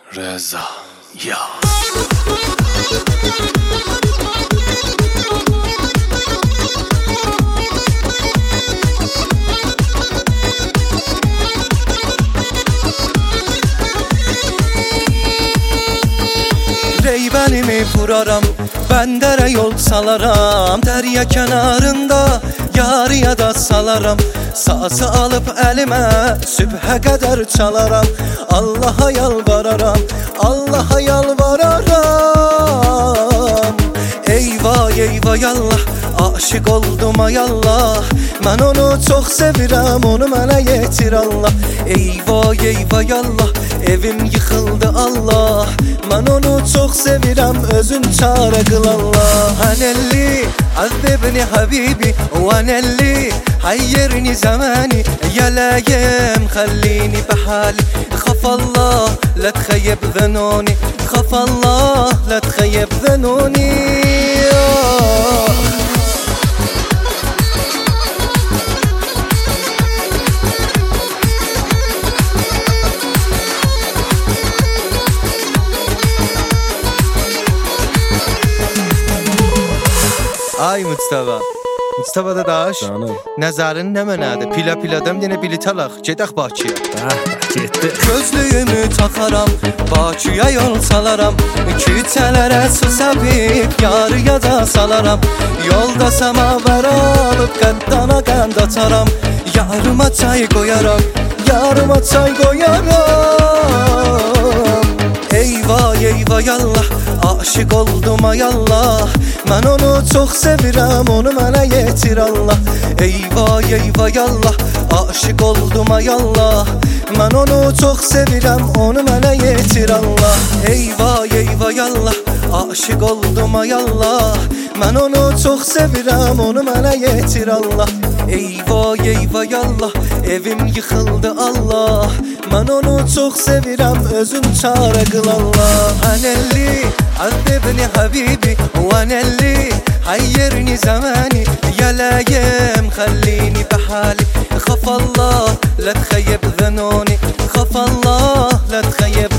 رضا یا Reybenimi vuraram, bəndərə yol salaram, dərya kənarında yarıya da salaram. Sazı alıb əlimə sübhə qədər çalaram. Allaha yalvararam, Allaha yalvararam. Eyvah eyvah yallah, aşık oldum ay Allah. Mən onu çox sevirəm, onu mənə yetir Allah. Eyvah eyvah yallah, evim yıxıldı Allah. Mən onu çox sevirəm, özün çarə qıl Allah. Hənəlli, əzzibni həbibi, vənəlli, həyyirni zəməni, yələyim, xəllini bəhəli. Xaf Allah, lə txəyyib zənoni, xaf Allah, lə txəyyib zənoni. Ay Mustafa dadaş, nəzərin nə mənədir? Pila-piladan yenə bilet alaq, gedək Bakıya. Getdi. Gözlüyümü taxaram, Bakıya yol salaram. Küçələrə su səpib, yarıya da salaram. Yolda səmavər alıb, qəddana qənd ataram. Yarıma çay qoyaram, yarıma çay qoyaram. Eyvah eyvah yallah, aşık oldum ay Allah. Mən onu çox sevirəm, onu mənə yetir Allah. Eyvah eyvah yallah, aşık oldum ay Allah. Mən onu çox sevirəm, onu mənə yetir Allah. Eyvah eyvah yallah, aşık oldum ay Allah. Mən onu çox sevirəm, onu mənə yetir Allah. Eyvah eyvah yallah, evim yıxıldı Allah. Mən onu çox sevirəm, özün çarə qıl Allah. Hənəlli, əzzibni həbibi, vənəlli, həyyirni zəməni, yələyim, xəllini bəhəli. Xaf Allah, lə txəyyib zənoni, xaf Allah, lə txəyyib